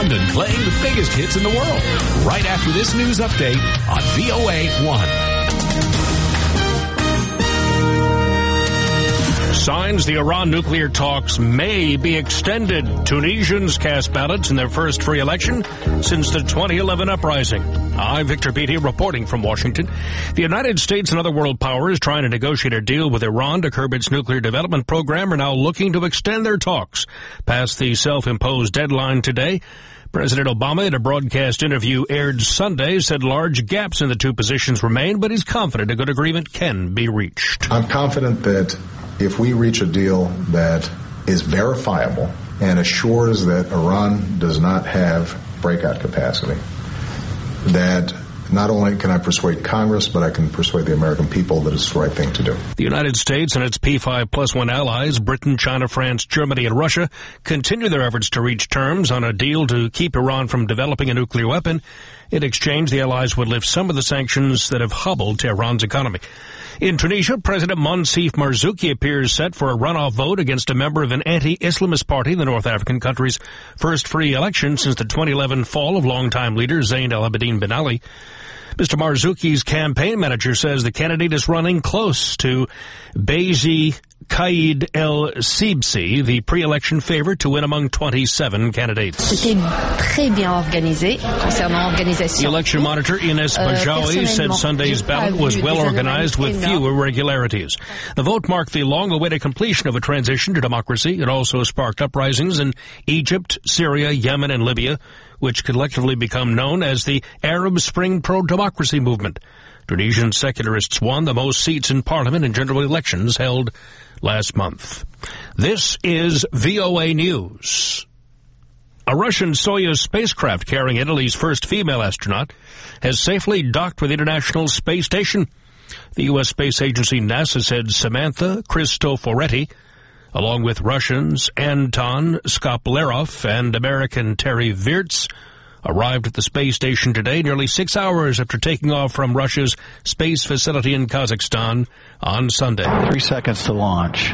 find and playing the biggest hits in the world. Right after this news update on VOA1. Signs the Iran nuclear talks may be extended. Tunisians cast ballots in their first free election since the 2011 uprising. I'm Victor Beatty reporting from Washington. The United States and other world powers trying to negotiate a deal with Iran to curb its nuclear development program are now looking to extend their talks past the self-imposed deadline today. President Obama, in a broadcast interview aired Sunday, said large gaps in the two positions remain, but he's confident a good agreement can be reached. I'm confident that if we reach a deal that is verifiable and assures that Iran does not have breakout capacity, that not only can I persuade Congress, but I can persuade the American people that it's the right thing to do. The United States and its P5+1 allies, Britain, China, France, Germany, and Russia, continue their efforts to reach terms on a deal to keep Iran from developing a nuclear weapon. In exchange, the allies would lift some of the sanctions that have hobbled Tehran's economy. In Tunisia, President Monsef Marzouki appears set for a runoff vote against a member of an anti-Islamist party in the North African country's first free election since the 2011 fall of longtime leader Zain El Abidine Ben Ali. Mr. Marzouki's campaign manager says the candidate is running close to Beji Caid El Sibsi, the pre-election favorite to win among 27 candidates. The election monitor Ines Bajawi said Sunday's ballot was well organized with few irregularities. The vote marked the long-awaited completion of a transition to democracy. It also sparked uprisings in Egypt, Syria, Yemen, and Libya, which collectively become known as the Arab Spring pro-democracy movement. Tunisian secularists won the most seats in parliament in general elections held last month. This is VOA News. A Russian Soyuz spacecraft carrying Italy's first female astronaut has safely docked with the International Space Station. The U.S. Space Agency NASA said Samantha Cristoforetti, along with Russians Anton Skoplerov and American Terry Virts, arrived at the space station today, nearly 6 hours after taking off from Russia's space facility in Kazakhstan on Sunday. 3 seconds to launch.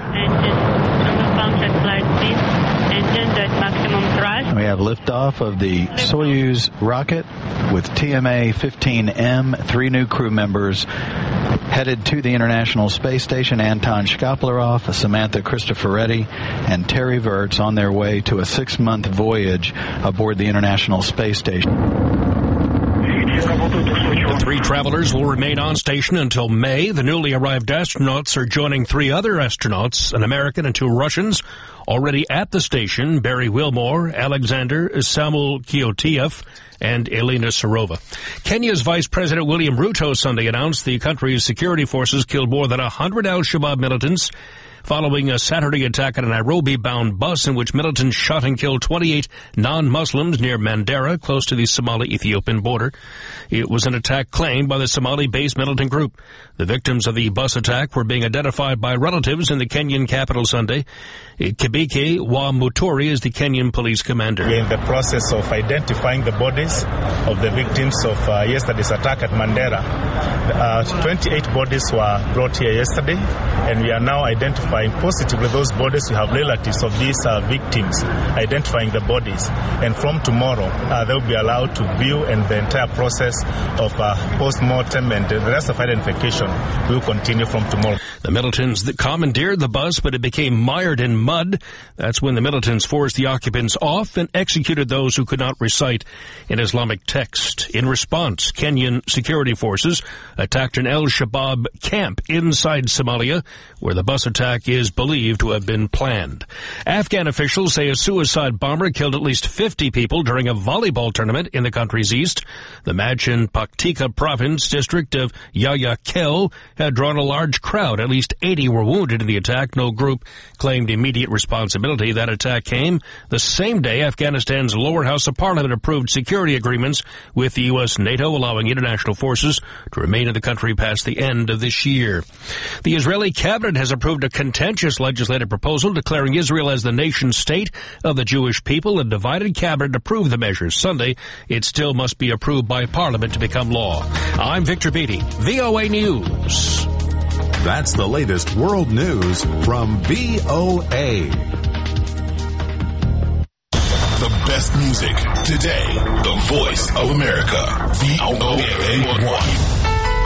We have liftoff of the Soyuz rocket with TMA-15M, 3 new crew members headed to the International Space Station. Anton Skoplerov, Samantha Cristoforetti, and Terry Virts on their way to a 6-month voyage aboard the International Space Station. The 3 travelers will remain on station until May. The newly arrived astronauts are joining 3 other astronauts, an American and 2 Russians, already at the station: Barry Wilmore, Alexander Samoil-Kiyotiev, and Elena Serova. Kenya's Vice President William Ruto Sunday announced the country's security forces killed more than 100 al-Shabaab militants following a Saturday attack on a Nairobi-bound bus in which militants shot and killed 28 non-Muslims near Mandera, close to the Somali-Ethiopian border. It was an attack claimed by the Somali-based militant group. The victims of the bus attack were being identified by relatives in the Kenyan capital Sunday. Kibiki Wamuturi is the Kenyan police commander. We're in the process of identifying the bodies of the victims of yesterday's attack at Mandera. 28 bodies were brought here yesterday, and we are now identifying positively those bodies. We have relatives of these victims identifying the bodies, and from tomorrow they'll be allowed to view, and the entire process of post-mortem and the rest of identification will continue from tomorrow. The militants that commandeered the bus, but it became mired in mud. That's when the militants forced the occupants off and executed those who could not recite an Islamic text. In response, Kenyan security forces attacked an al-Shabaab camp inside Somalia, where the bus attack is believed to have been planned. Afghan officials say a suicide bomber killed at least 50 people during a volleyball tournament in the country's east. The match in Paktika province district of Yahya Kel had drawn a large crowd. At least 80 were wounded in the attack. No group claimed immediate responsibility. That attack came the same day Afghanistan's lower house of parliament approved security agreements with the U.S. NATO, allowing international forces to remain in the country past the end of this year. The Israeli cabinet has approved a contentious legislative proposal declaring Israel as the nation state of the Jewish people. A divided cabinet approved the measures Sunday. It still must be approved by Parliament to become law. I'm Victor Beatty, VOA News. That's the latest world news from VOA. The best music today. The voice of America. VOA1.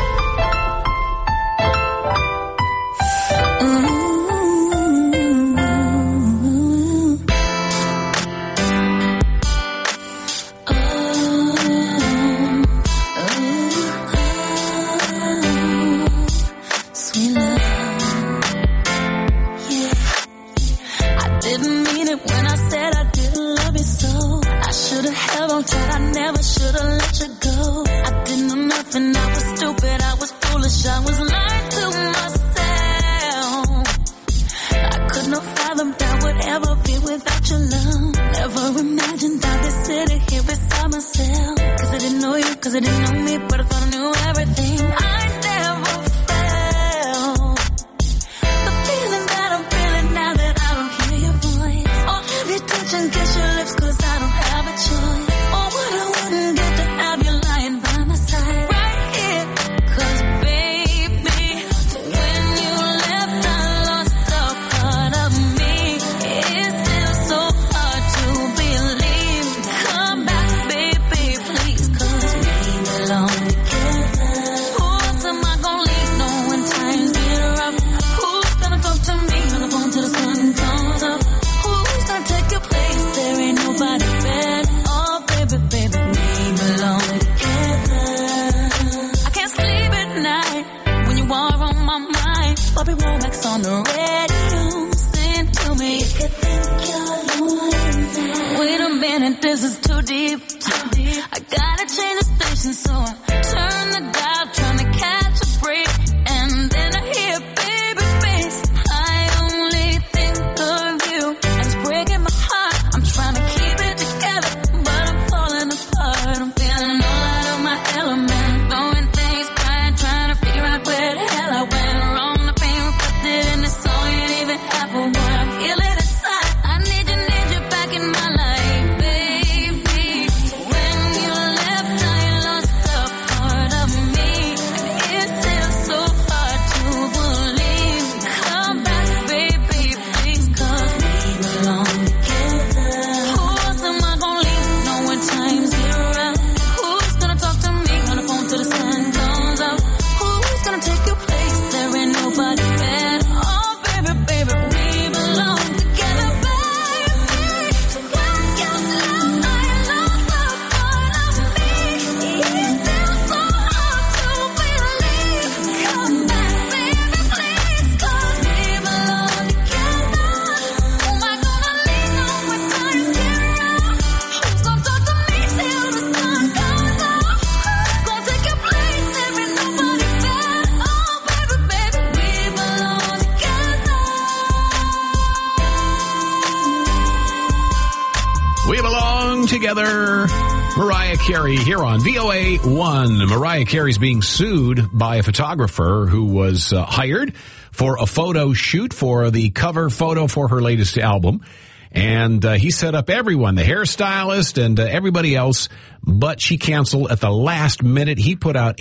Together, Mariah Carey here on VOA1. Mariah Carey's being sued by a photographer who was hired for a photo shoot for the cover photo for her latest album. And he set up everyone, the hairstylist and everybody else, but she canceled at the last minute. He put out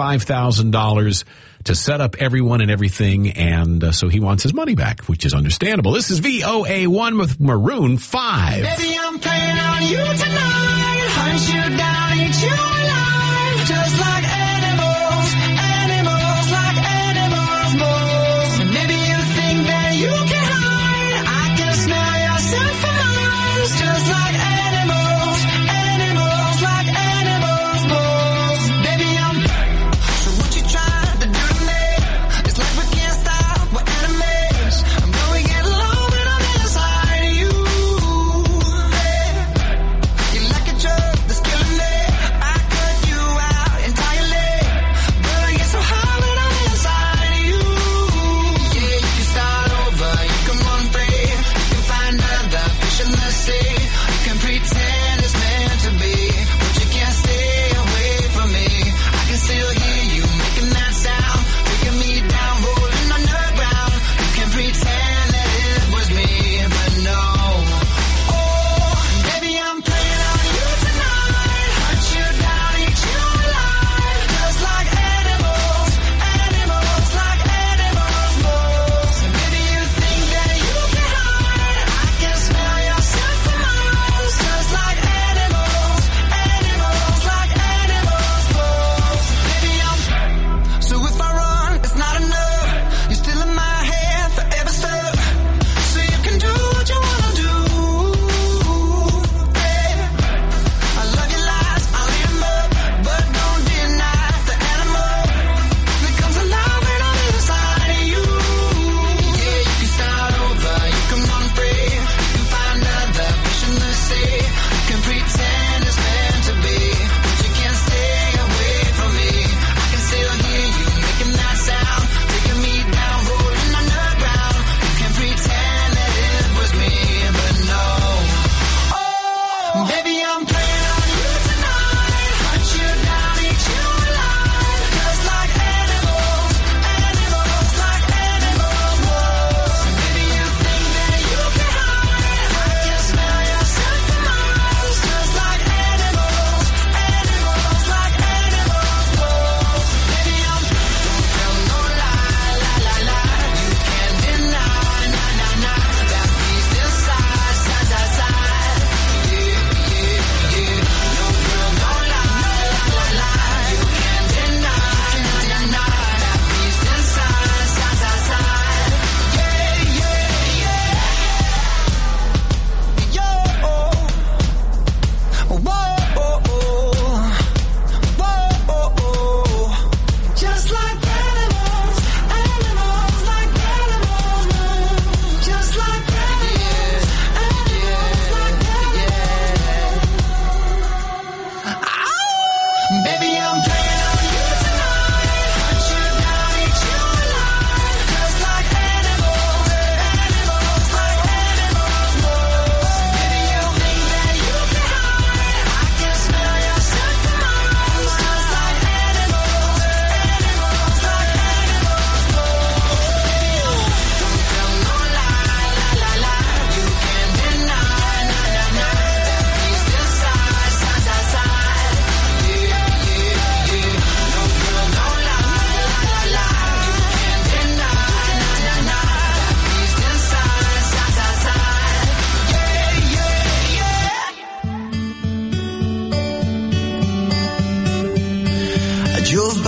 $85,000 to set up everyone and everything, and so he wants his money back, which is understandable. This is VOA1 with Maroon 5. Baby, I'm playing on you tonight. Hunt you down, eat you alive. Just like animals, animals like animals, moles. And maybe you think that you can hide. I can smell yourself for miles. Just like animals, animals like animals, moles. Baby, I'm back. So what you trying to do to me? It's like we can't stop, we're enemies. I'm going to get low when I'm inside of you. You're like a drug that's killing me. I cut you out, entire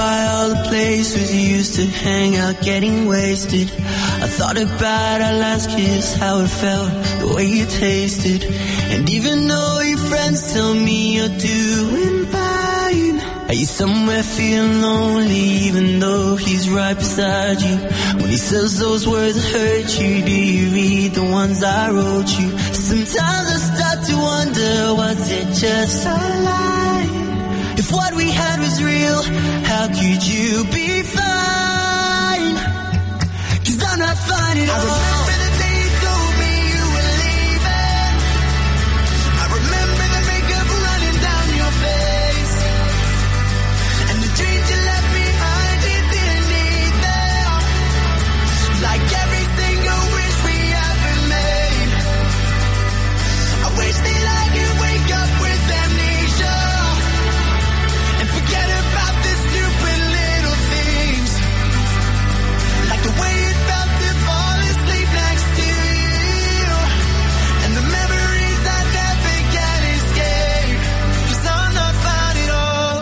by all the places you used to hang out getting wasted. I thought about our last kiss, how it felt, the way it tasted. And even though your friends tell me you're doing fine, are you somewhere feeling lonely even though he's right beside you? When he says those words that hurt you, do you read the ones I wrote you? Sometimes I start to wonder, was it just a lie? If what we had was real, how could you be fine? 'Cause I'm not fine at all. I remember the day you told me you were leaving. I remember the makeup running down your face. And the dreams you left behind, you didn't need them. Like every single wish we ever made. I wish that I could wake up with amnesia and forget about the stupid little things. Like the way it felt to fall asleep next to you. And the memories I never can escape. 'Cause I'm not fine at all.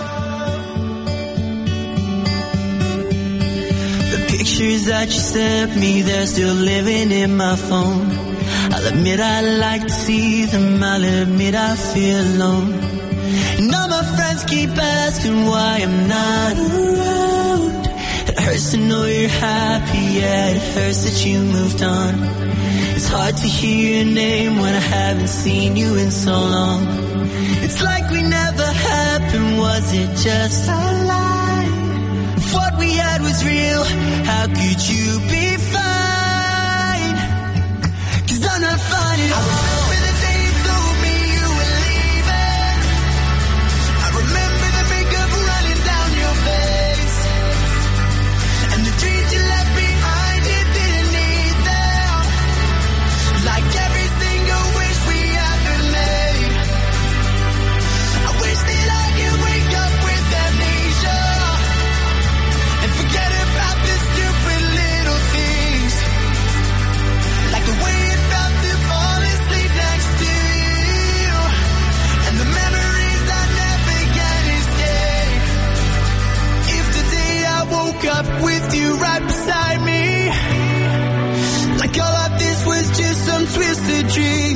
The pictures that you sent me, they're still living in my phone. I'll admit I like to see them, I'll admit I feel alone. And all my friends keep asking why I'm not around. It hurts to know you're happy, yeah, it hurts that you moved on. It's hard to hear your name when I haven't seen you in so long. It's like we never happened, was it just a lie? If what we had was real, how could you be fine? 'Cause I'm not fine at all. I remember the day you told me you were leaving. I remember the makeup running down your face. And the dreams you left behind, you didn't need them. Like every single wish we ever made. I wish that I could wake up with amnesia and forget about the stupid little things. Like the way it felt to fall asleep next to you. And the memories I never can escape. If today I woke up with you right beside me, like all of this was just some twisted dream,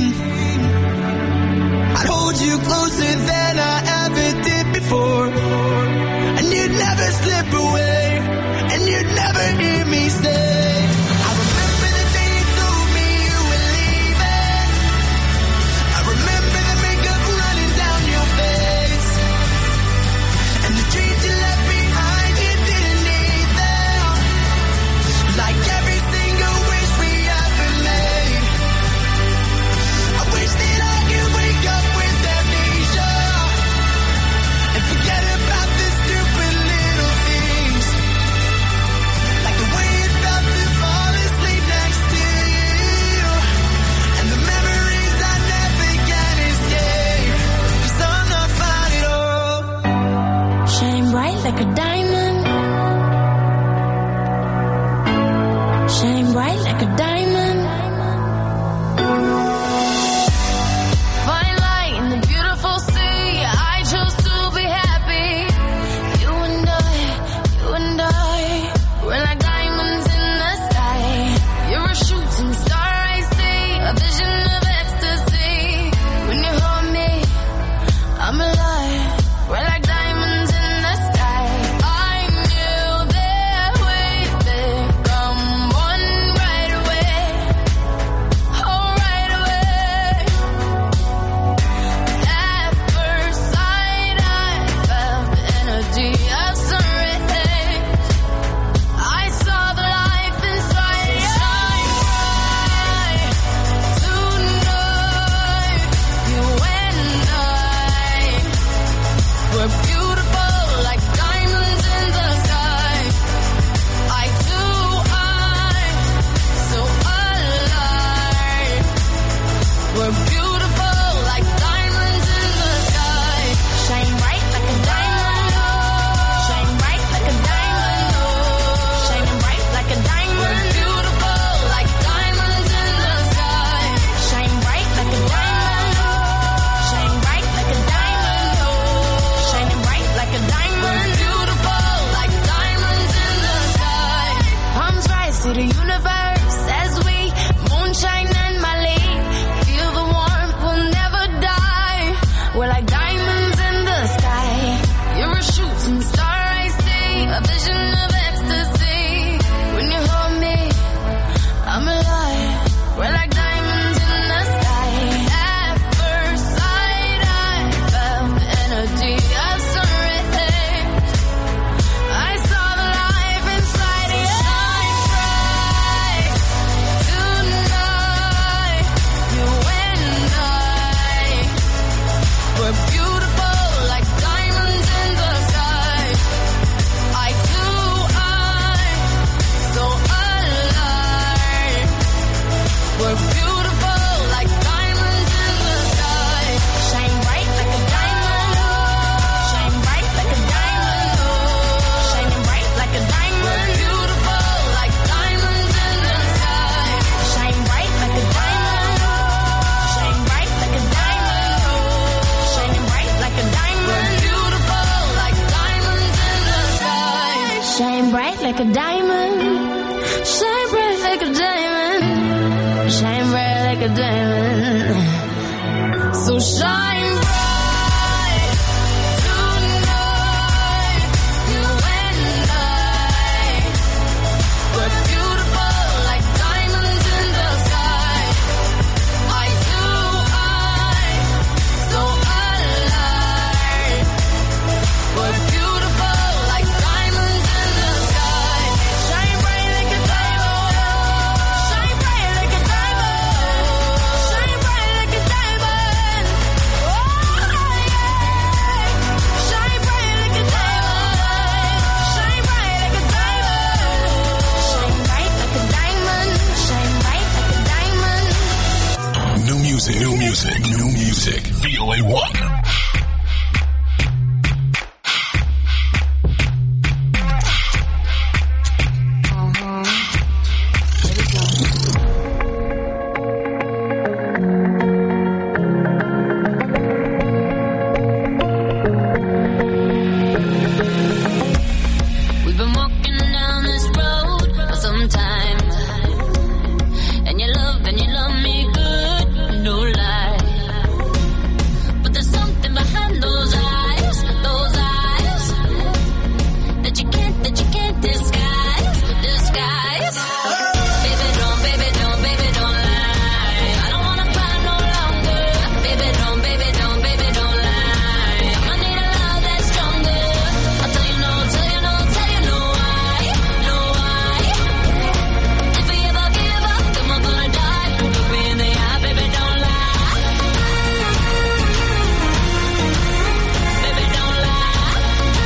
I'd hold you closer than I ever did before. And you'd never slip away, and you'd never hear me say, I remember the day you told me you were leaving. I remember the makeup running down your face. And the dreams you left behind, you didn't need them. Like every single wish we ever made. I wish that I could wake up with amnesia like a diamond. Shine bright like a diamond. Shine bright like a diamond. So shine bright tonight. You and I. We're beautiful like diamonds in the sky. Eye to eye. So alive. We're beautiful like diamonds in the sky. Shine bright like a diamond. Shine bright like a diamond. Shine bright like a diamond. Oh yeah. Shine bright like a diamond. Shine bright like a diamond. Shine bright like a diamond. Shine bright like a diamond. New music, new music, new music. VOA1. We've been walking down this road for some time, and you love me good, no lie. But there's something behind those eyes that you can't disguise. Baby, don't lie. I don't wanna cry no longer. Baby, don't lie. I need a love that's stronger. I'll tell you no why. If we ever give up, then we're gonna die. Look me in the eye, baby, don't lie. Baby, don't lie.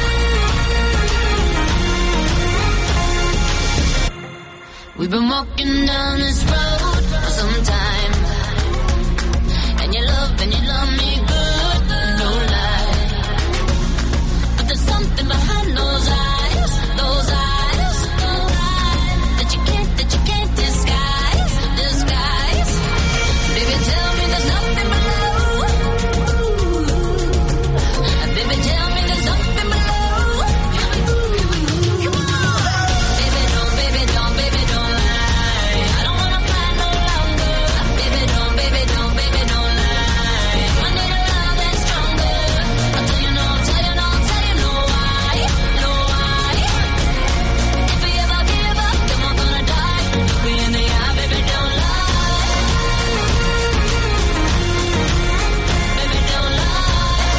We've been walking down this road for some time, and you love me good, no lie. But there's something behind those eyes that you can't disguise. Baby, tell me there's nothing below. Baby, tell me there's nothing below. Baby, don't lie. I don't wanna cry no longer. Baby, don't lie. I need a love that's stronger. I'll tell you no why. If we ever give up, then we're gonna die. Look me in the eye, baby, don't lie. Baby, don't lie.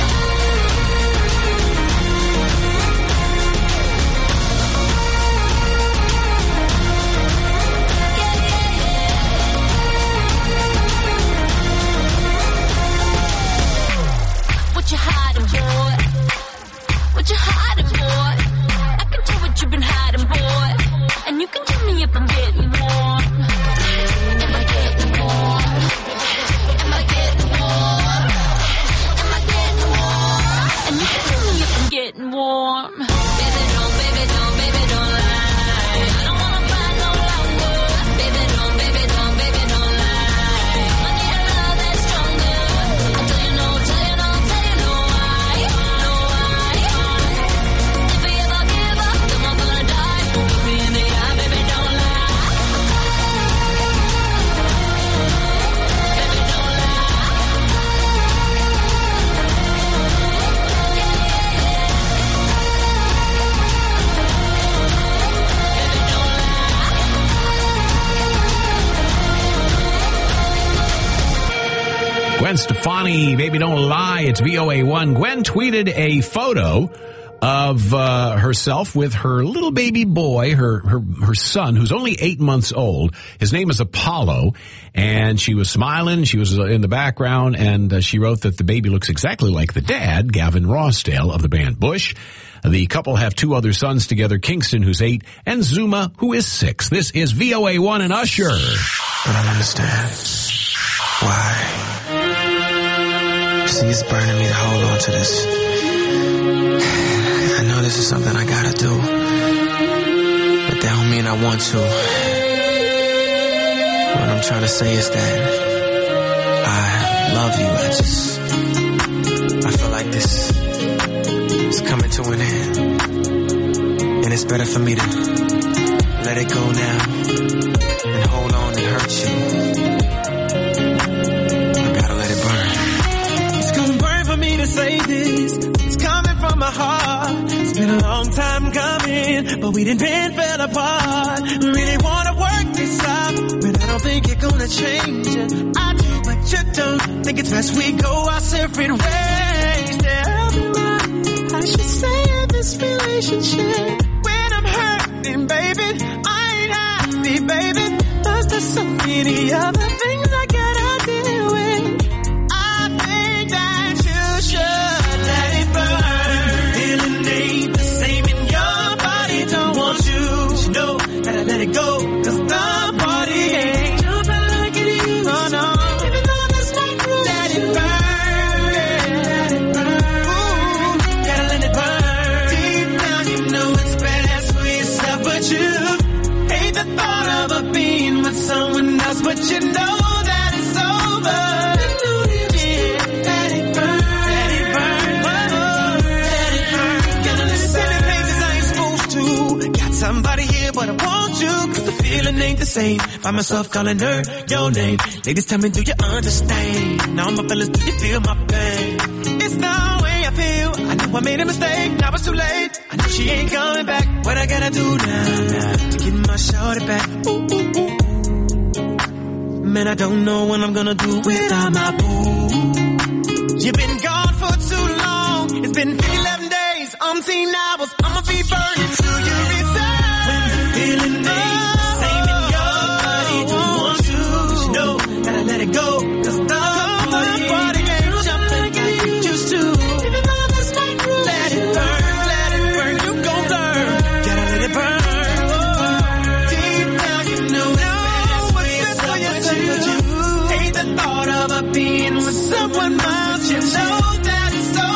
What you hiding, boy? What you hiding, boy? I can tell what you've been hiding, boy. And you can tell me if I'm getting warm. Am I getting warm? Am I getting warm? Am I getting warm? And you can tell me if I'm getting warm. Baby, don't lie. I don't wanna cry no longer. Baby, don't lie. I need a love that's stronger. I'll tell you no why. If we ever give up, then we're gonna die. Look me in the eye, baby, don't lie. Baby, don't lie. Gwen Stefani, Baby Don't Lie. It's VOA1. Gwen tweeted a photo of herself with her little baby boy, her son, who's only 8 months old. His name is Apollo, and she was smiling. She was in the background, and she wrote that the baby looks exactly like the dad, Gavin Rossdale of the band Bush. The couple have 2 other sons together, Kingston, who's 8, and Zuma, who is 6. This is VOA1 and Usher. I don't understand why. See, it's burning me to hold on to this. I know this is something I gotta do, but that don't mean I want to. What I'm trying to say is that I love you. I feel like this is coming to an end, and it's it's better for me to let it go now and hold on and hurt you. I gotta let it burn. It's gonna burn for me to say this. It's coming from my heart. It's been a long time coming, but we done fell apart. We really wanna work this out, but I don't think you're gonna change it. I do, but you don't. Think it's best we go our separate ways. Tell me why I should say in this relationship. When I'm hurting, baby, I ain't happy, baby. There's so many other things I gotta deal with. I think that you should let it burn. Feeling ain't the same in your body. Don't want you to know that I let it go. Cause the body ain't jumping like it used to. Oh no. Even though that's not true. Let it burn. Let it burn. Ooh, gotta let it burn. Deep down you know it's best for yourself, but you hate the thought of a being with someone else, but you know that it's over. Let it burn. Let it burn. Let it burn. Gonna listen to pages I ain't supposed to. Got somebody here, but I want you. Cause the feeling ain't the same. Find myself calling her your name. Ladies, tell me, do you understand? Now my fellas, do you feel my pain? It's the way I feel. I know I made a mistake. Now it's too late. I know she ain't coming back. What I gotta do now to get my shorty back? Ooh, ooh, ooh. Man, I don't know what I'm gonna do without my boo. You've been gone for too long. It's been 11 days, umpteen hours. I'ma be burning till you return. When the feeling ain't the same in your body, don't want you to know that I let it go. Cause the body ain't jumping like it used to. Even though that's not true. Let it burn, you gon' learn. Gotta let it burn. Deep down you know it's best for yourself, but you hate the thought of a being with someone else. You know that it's over.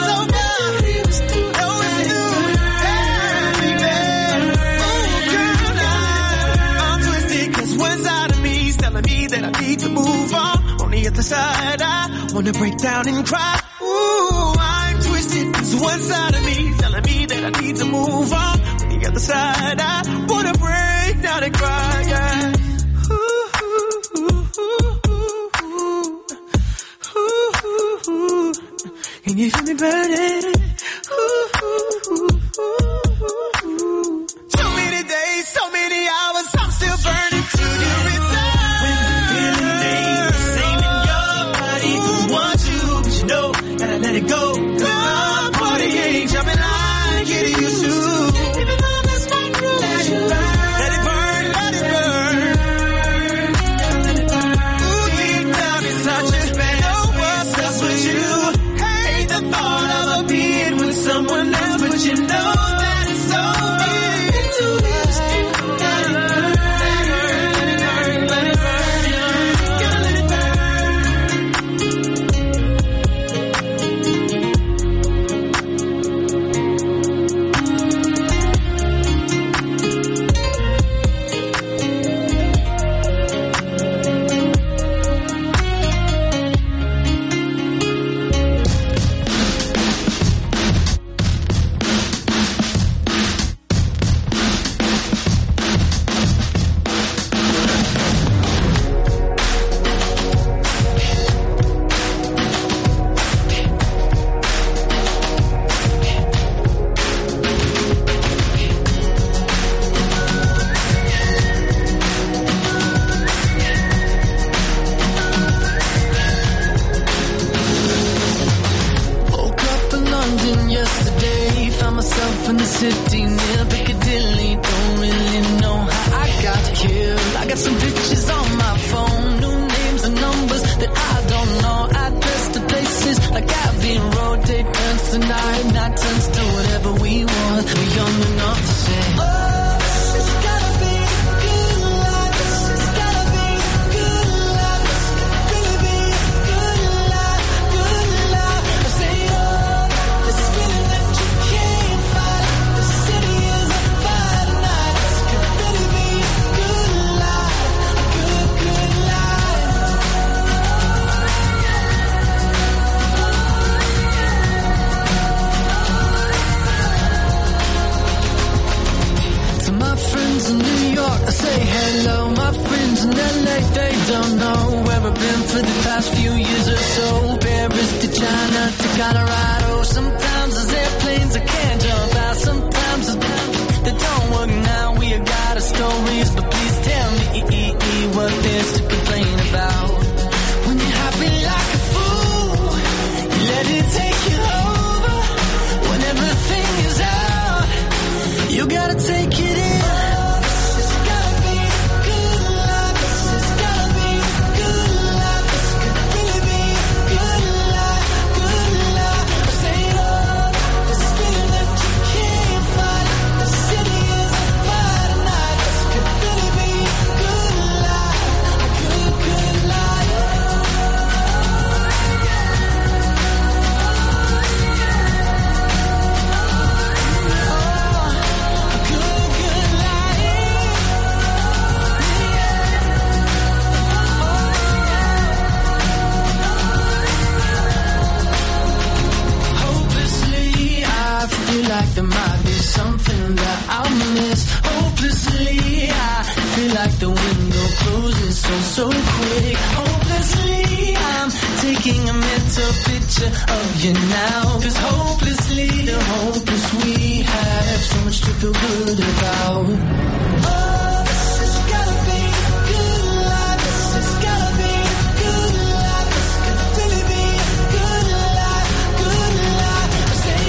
I'm twisted 'cause one side of me is telling me that I need to move on. On the other side, I wanna break down and cry. Ooh, I'm twisted 'cause one side of me is telling me that I need to move on. On the other side, I wanna break down and cry. Yeah. Can you feel me burning? So many days, so many hours, I'm still burning till you return. When the feeling ain't the same in your body, don't want you, but you know that I let it go. The body ain't jumping like it used to. Even though that's not true. Let it burn. Let it burn. Let it burn. Ooh, deep down inside you, know what's up with you. Hate the thought of a being with someone else, but you know that it's over. It's too late. Let it burn. Let it burn. Let it burn. Gotta let it burn. Woke up in London yesterday, found myself in the city near Piccadilly. Don't really know how I got here. I got some pictures on my phone, new names and numbers that I don't know. Address to places like Abbey Road, take turns tonight, night turns to whatever we want. We're young enough to say, oh, this has gotta be a good life. This has gotta be a good life. This could really be a good life, good life. I say, oh, this feeling that you can't fight. The city is on fire tonight. This could really be a good life, a good, good life. LA, they don't know where I've been for the past few years or so. Paris to China to Colorado. Sometimes there's airplanes I can't jump out. Sometimes they don't work now. We got our stories, but please tell me what there's to complain about. When you're happy like a fool, you let it take you over. When everything is out, you gotta take it in. Like there might be something that I'll miss. Hopelessly, I feel like the window closes so quick. Hopelessly, I'm taking a mental picture of you now. 'Cause hopelessly, the hopeless we have so much to feel good about. Oh, this has gotta be a good life. This has gotta be a good life. This could really be a good life, good life. I say,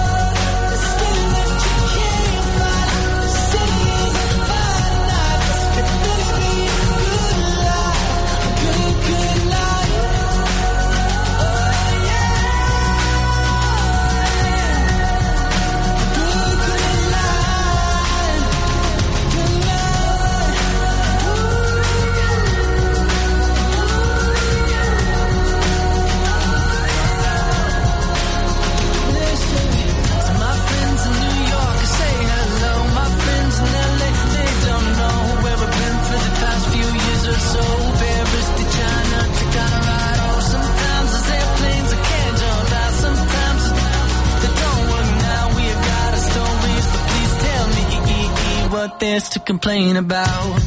what there's to complain about.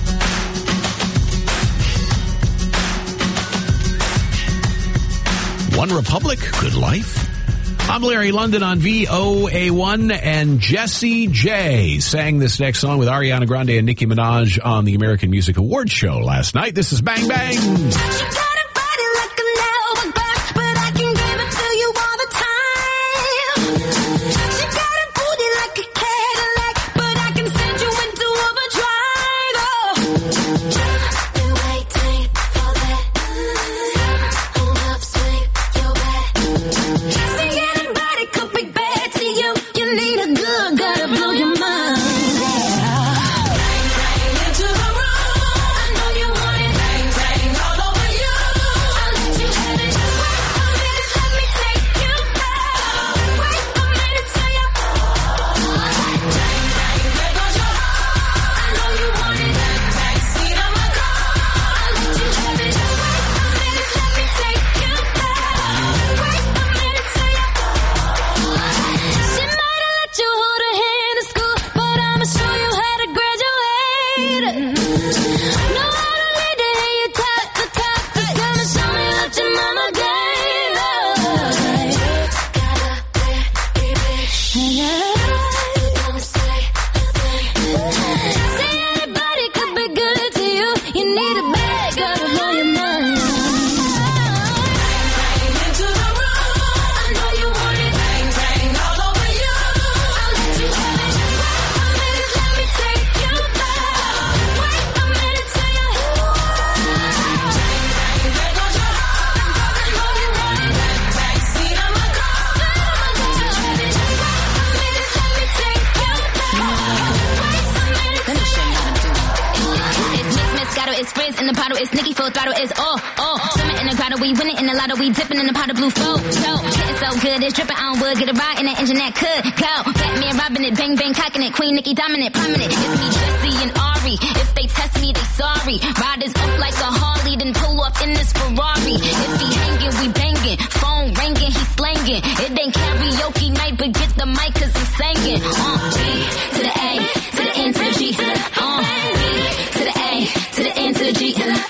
One Republic, good life. I'm Larry London on VOA1, and Jessie J sang this next song with Ariana Grande and Nicki Minaj on the American Music Awards show last night. This is Bang Bang. We dipping in the pot of blue flow. So, getting so good, it's dripping on wood. Get a ride in the engine that could go. Batman robbing it, bang bang cocking it. Queen Nicki dominant, prominent. It's me, Jessie and Ari. If they test me, they sorry. Riders up like a Harley, then pull off in this Ferrari. If he hanging, we banging. Phone ringing, he slanging. It ain't karaoke night, but get the mic 'cause I'm singing. B to the A, to the N to the G. B to the A, to the N to the G.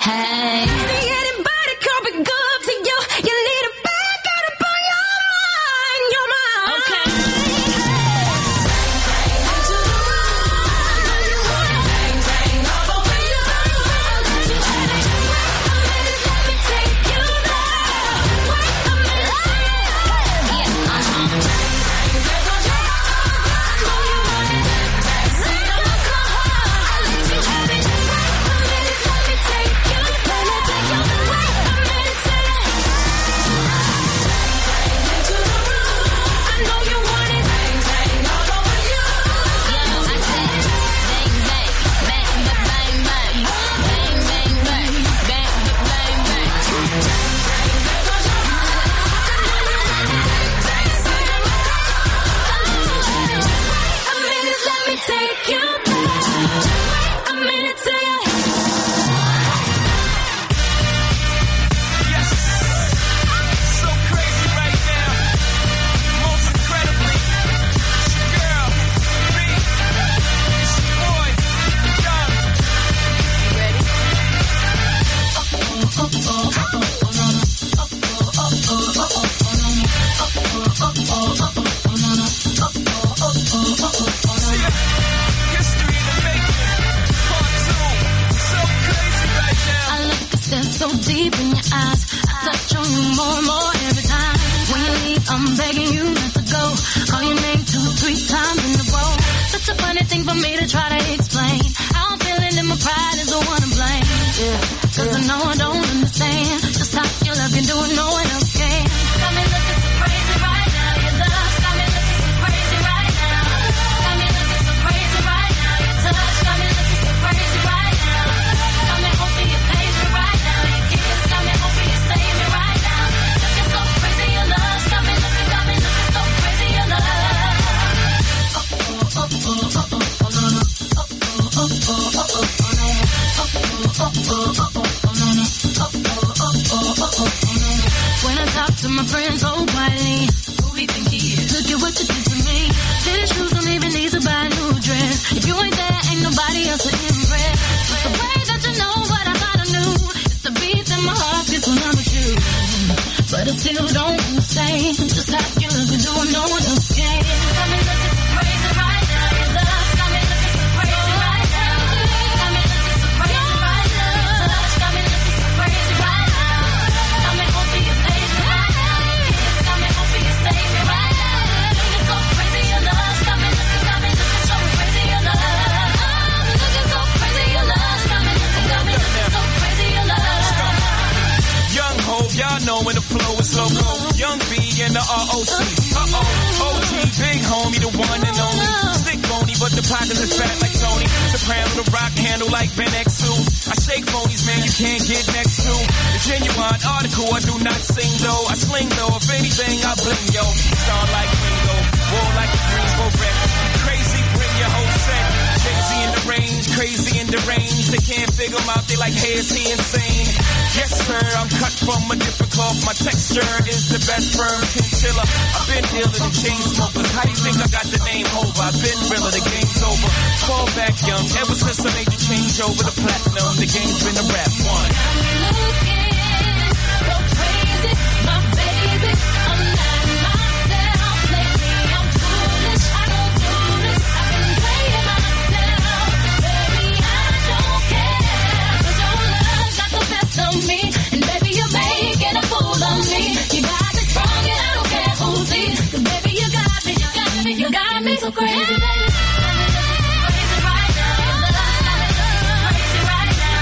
talk to my friends so quietly. Who we think he is? Look at what you did to me. Tennis shoes don't even need to buy a new dress. If you ain't there, ain't nobody else to impress. The way that you know what I thought I knew. It's the beat in my heart gets when I'm with you. But I still don't say just how you look and do I know what else can. Got me looking so crazy right now. Your love got me looking so crazy right now. Got me looking so crazy right now. Your touch got me looking so crazy right now. Got me hoping you save me right now. Your kiss got me hoping you save me right now. Looking so crazy, your love got me looking so crazy, your love. Looking so crazy, your love got me looking so crazy, your love. Young Hov, y'all know when the flow is loco. Young B and the ROC. OG, big homie, the one and only. Stick bony, but the pockets is fat like Tony. Soprano, the rock handle like Ben X2. I shake phonies, man, you can't get next to. The genuine article, I do not sing though. I sling though, if anything, I bling yo. Star like Ringo, war like a Greensboro wreck. Crazy, bring your whole set. Crazy in the range, crazy in the range. They can't figure him out, they like, hey, is he insane? Yes, sir, I'm cut from a different cloth. My texture is the best firm chinchilla. I've been dealing with chain smokers. How you think I got the name over? I've been realer, the game's over. Fall back young, ever since I made the change over the platinum, the game's been a rap one. Looking so crazy, my baby. I'm not myself lately. I'm foolish. I don't do this. I've been playing myself. Baby, I don't care. 'Cause your love got the best of me. And baby, you're making a fool of me. You got me strong and I don't care who sees. 'Cause baby, you got me, you got me, you got me so crazy, baby. Crazy right now. Your love got me crazy right now.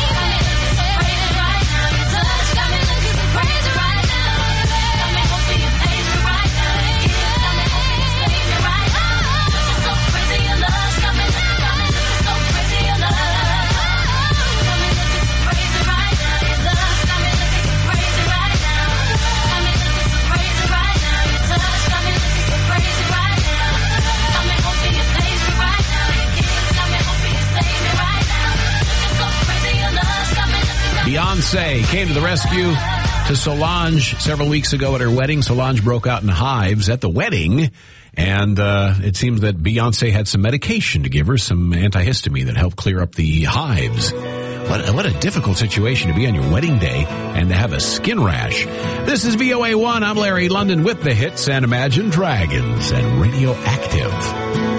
Crazy right now. Your touch got me looking so crazy right now. Got me hoping you save me right now. Your kiss got me hoping you save me right now. Looking so crazy, your love got me looking so crazy, your love. Got me looking so crazy right now. Your love got me looking so crazy right now. Got me looking so crazy right now. Your touch got me looking so crazy right now. Got me hoping you save me right now. Your kiss got me hoping you save me right now. Looking so crazy, your love got me looking. Beyonce came to the rescue to Solange several weeks ago at her wedding. Solange broke out in hives at the wedding, and it seems that Beyonce had some medication to give her, some antihistamine that helped clear up the hives. What a difficult situation to be on your wedding day and to have a skin rash. This is VOA1. I'm Larry London with the hits and Imagine Dragons and Radioactive.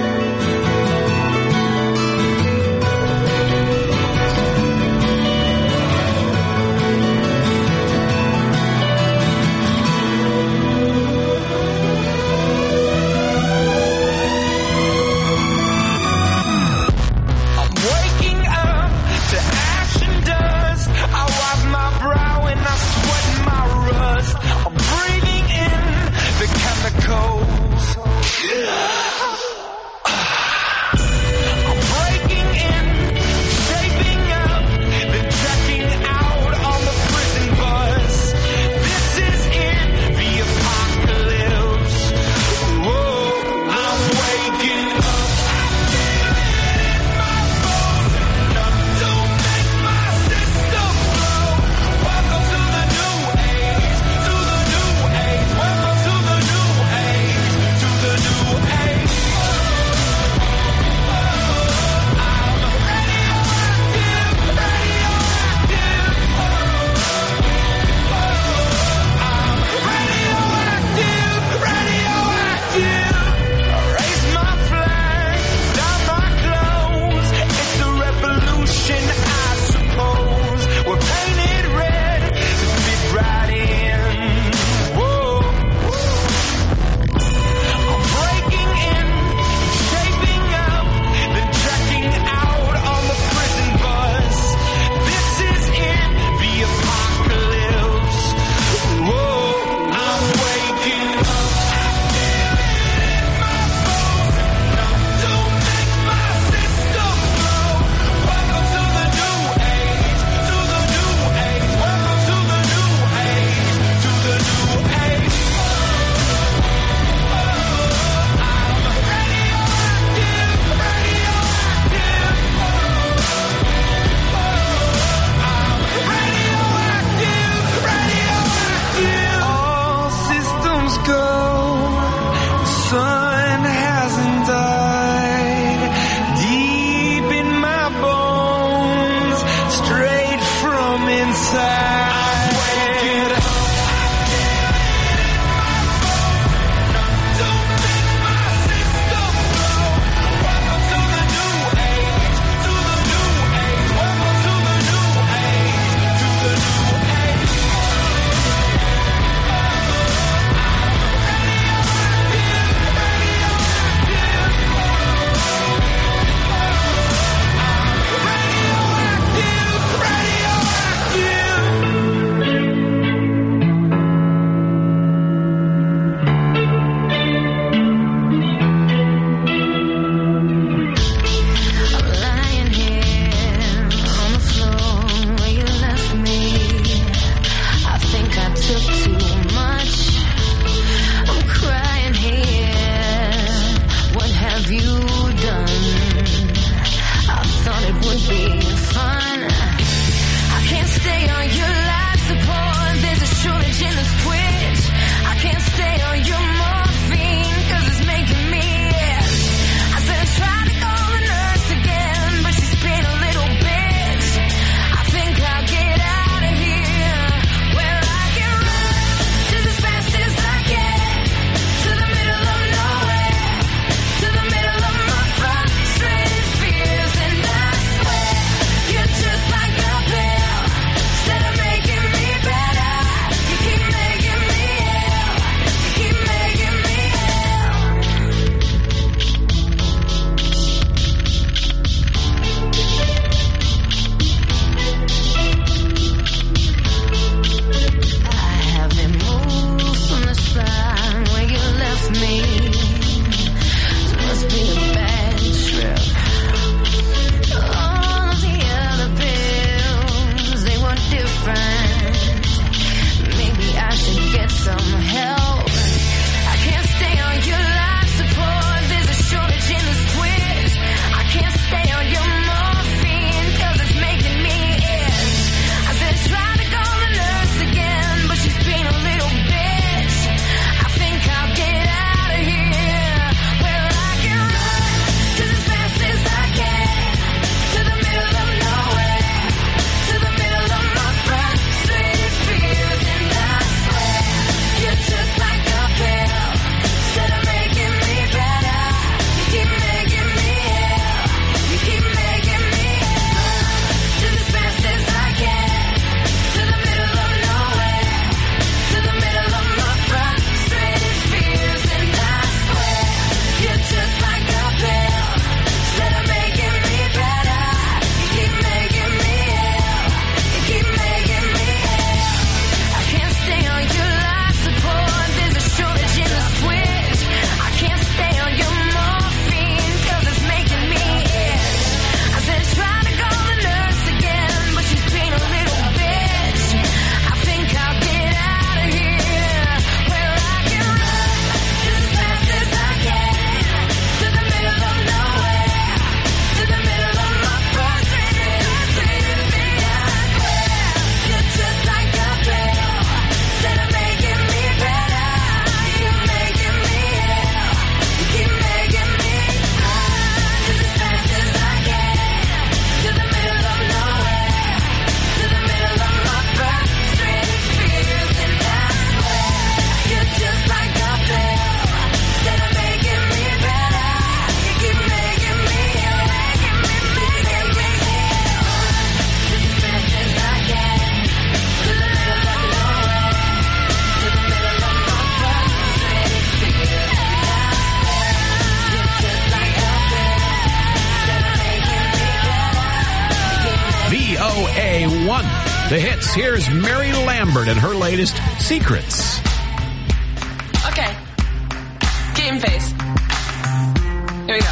The hits. Here's Mary Lambert and her latest, Secrets. Okay. Game face. Here we go.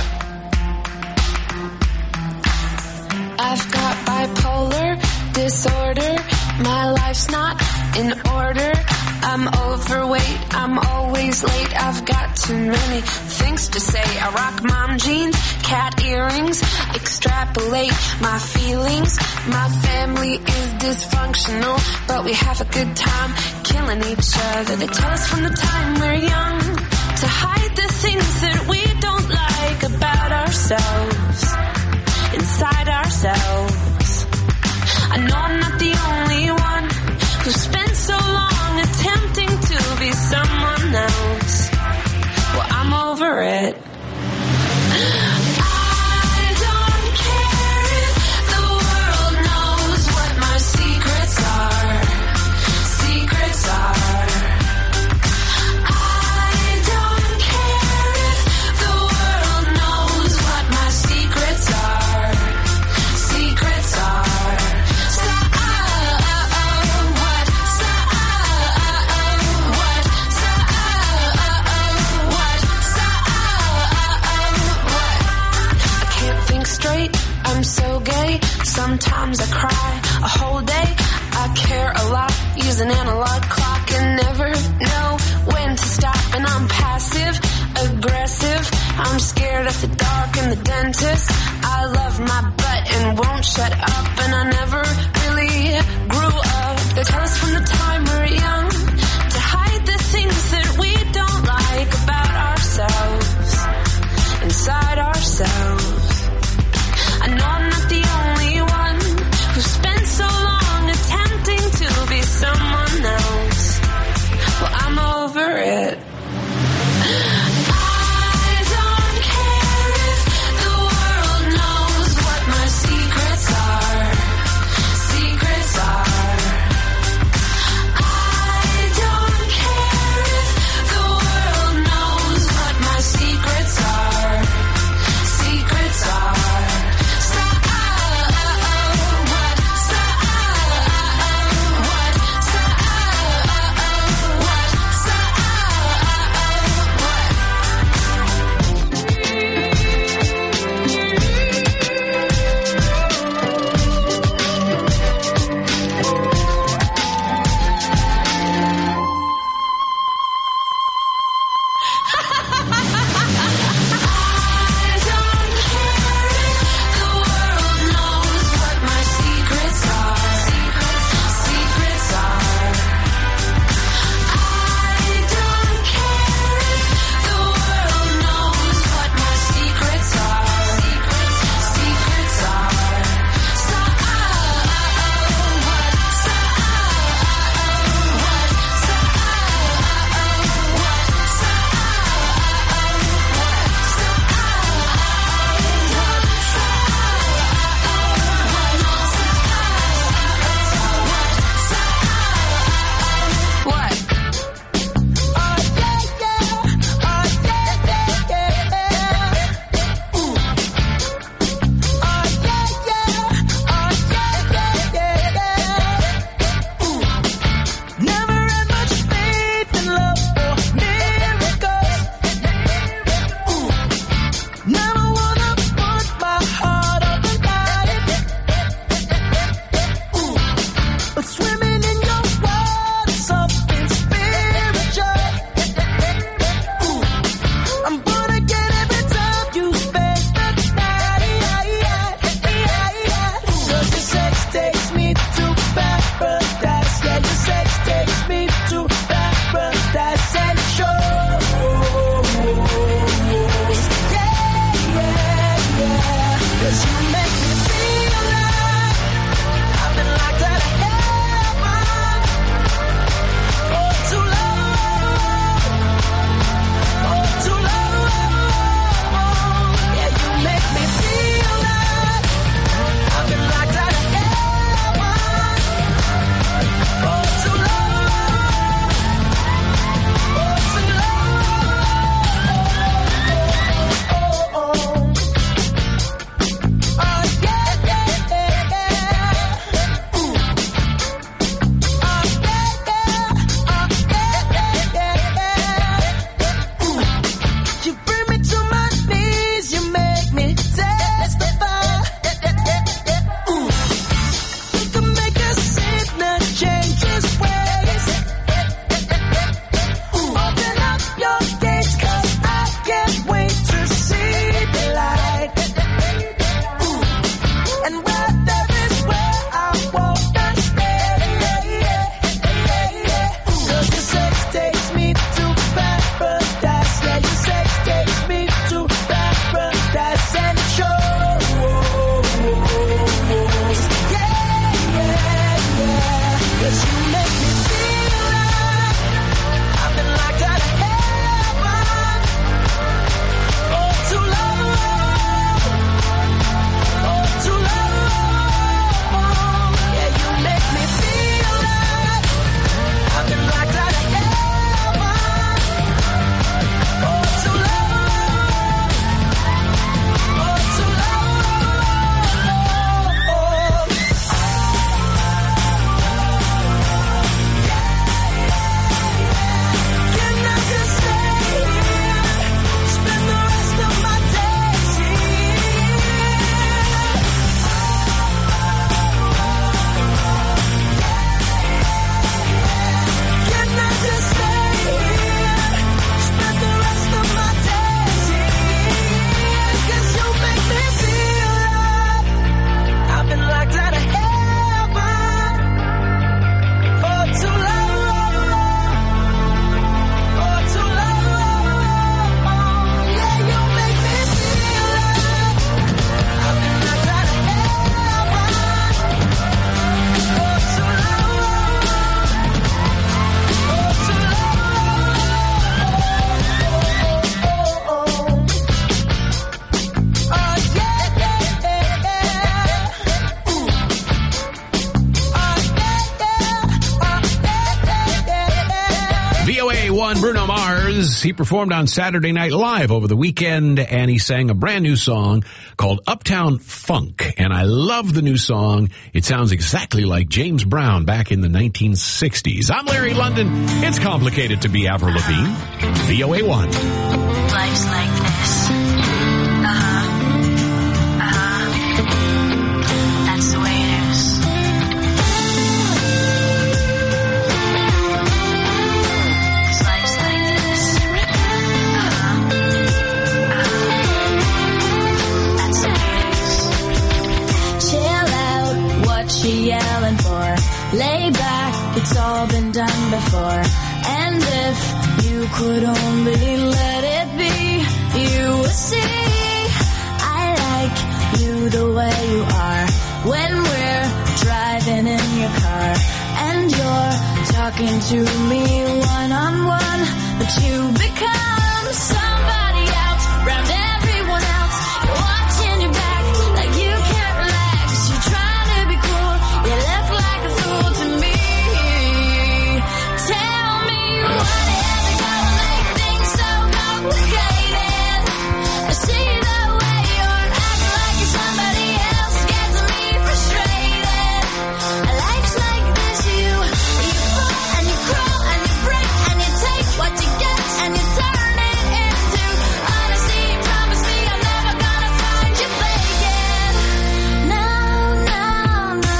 I've got bipolar disorder. My life's not in order. I'm overweight. I'm always late. I've got too many things to say. I rock mom jeans, cat earrings, extrapolate my feelings. My family is dysfunctional, but we have a good time killing each other. They tell us from the time we're young to hide the things that we don't like about ourselves, inside ourselves. I know I'm not the only one who spent so long attempting to be someone else. Well, I'm over it. I don't care if the world knows what my secrets are. Secrets are. I don't care if the world knows what my secrets are. Secrets are. I'm so gay, sometimes I cry a whole day. I care a lot, use an analog clock and never know when to stop. And I'm passive, aggressive, I'm scared of the dark and the dentist. I love my butt and won't shut up, and I never really grew up. They tell us from the time we're young to hide the things that we don't like about ourselves, inside ourselves. I know I'm not the only one who spent so long attempting to be someone Mars. He performed on Saturday Night Live over the weekend, and he sang a brand new song called Uptown Funk. And I love the new song. It sounds exactly like James Brown back in the 1960s. I'm Larry London. It's complicated to be Avril Lavigne. VOA1. Life's like this. That's the way it is. Life's like this. That's the way it is. Chill out, what you yelling for? Lay back, it's all been done before. And if you could only let it be, you would see I like you the way you are. When we're driving in your car and you're talking to me one-on-one, but you become somebody else around everyone else. You're watching your back like you can't relax. You're trying to be cool, you look like a fool to me. Tell me what is it gonna make things so complicated? I see the way you're acting like you're somebody else, gets me frustrated. Life's like this, you fall and you crawl and you break and you take what you get and you turn it into honesty. Promise me I'm never gonna find you faking. No, no, no.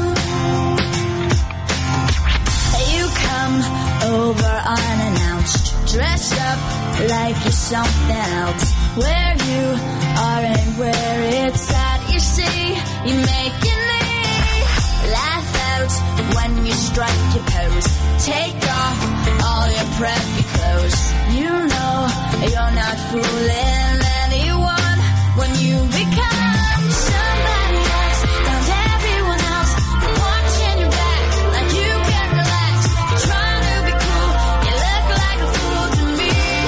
You come over unannounced, dressed up like you're something else. Where you are and where it's at, you see, you make your knee laugh out when you strike your pose. Take off all your preppy clothes. You know you're not fooling anyone when you become somebody else around everyone else. You're watching your back like you can't relax. You're trying to be cool, you look like a fool to me.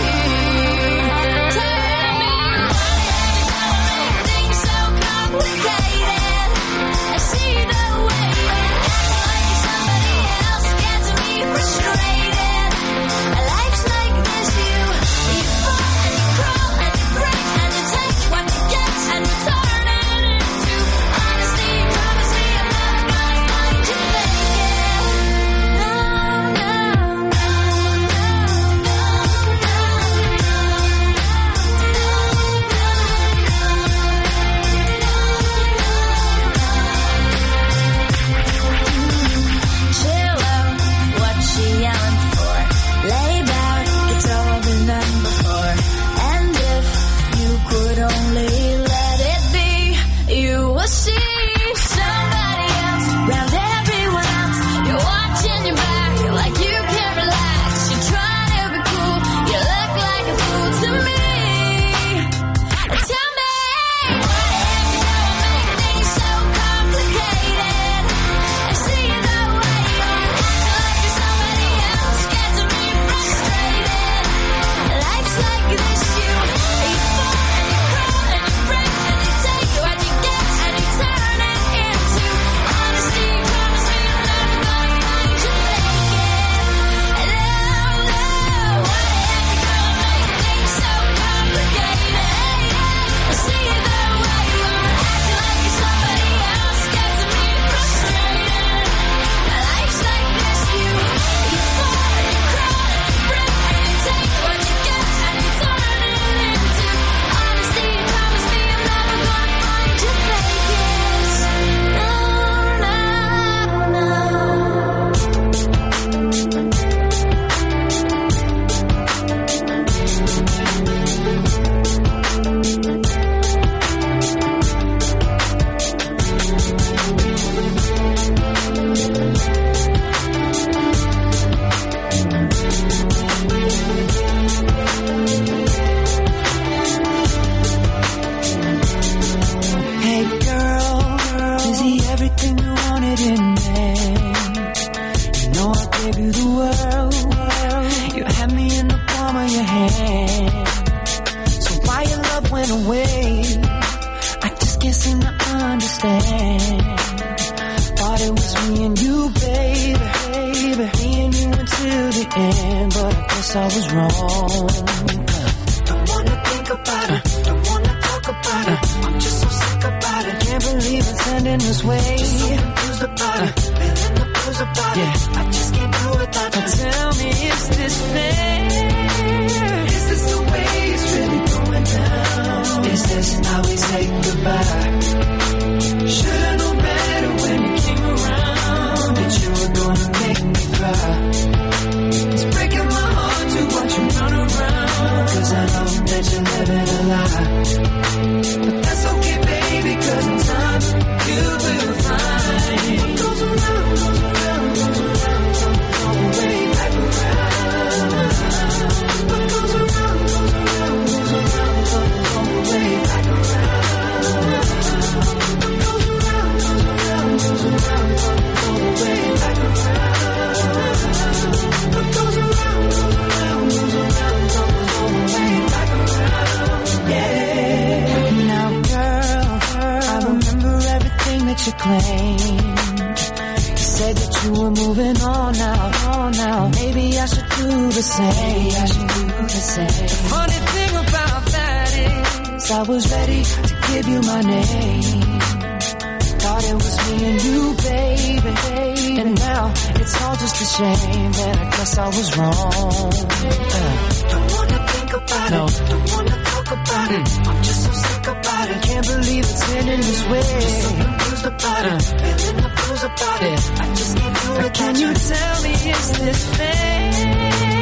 Tell me what is it gonna make things so complicated? I see the way you're acting like you're somebody else, gets me frustrated. Life's like this, you fall and you crawl and you break and you take what you get and you turn it into honesty. Promise me I'm never gonna find you faking. No, no, no, no, chill out, what you yelling for? Lay back, it's all been done before. And if you could only let it be, you will see somebody else around everyone else. You're watching your back like you can't relax. You're trying to be cool, you look like a fool to me. Tell me, what is it gonna make things so complicated? I see the way you're acting like you're somebody else, gets me frustrated. Life's like this, you fall and you crawl and you break and you take what you get and you turn it into honesty. Promise me I'm never gonna find you faking. No, no, what is it gonna make things so complicated? I see the way you're acting like you're somebody else, gets me frustrated. Life's like this, you fall and you crawl and you break and you take what you get and you turn it into honesty. Promise me I'm never gonna find you faking. No, no, no. Hey girl, is he everything you wanted in there? You know I gave you the world. You had me in the palm of your hand. So why your love went away? I just can't seem to understand. Thought it was me and you, baby. Me and you until the end, but I guess I was wrong. wrong. Don't wanna think about it, don't wanna talk about it. I'm just so sick about it. Can't believe it's ending this way. Just so confused about it, feeling the blues about it. I just can't do without you. Tell me, is this fair? Is this the way it's really going down? Is this how we say goodbye? Should've known better when you came around that you were gonna make me cry. It's breaking my heart to watch you run around, 'cause I know that you're living a lie. But that's okay, baby, 'cause in time you will find what goes around, goes around, goes around, goes way back around. What goes around, goes around, goes around, goes way back around. What goes around, goes around, goes around, goes way back around. What goes around, goes around, goes around, goes way back around. Yeah. Now, girl, I remember everything that you claimed. You said that you were moving on now. Maybe I should do the same. The funny thing about that is I was ready to give you my name. Thought it was me and you, baby. And now it's all just a shame, and I guess I was wrong. Don't wanna think about it, don't wanna talk about it. I'm just so sick about it. Can't believe it's ending this way. Just so confused about it, feeling the blues about it. I just can't do it. Can you tell me, is this fair?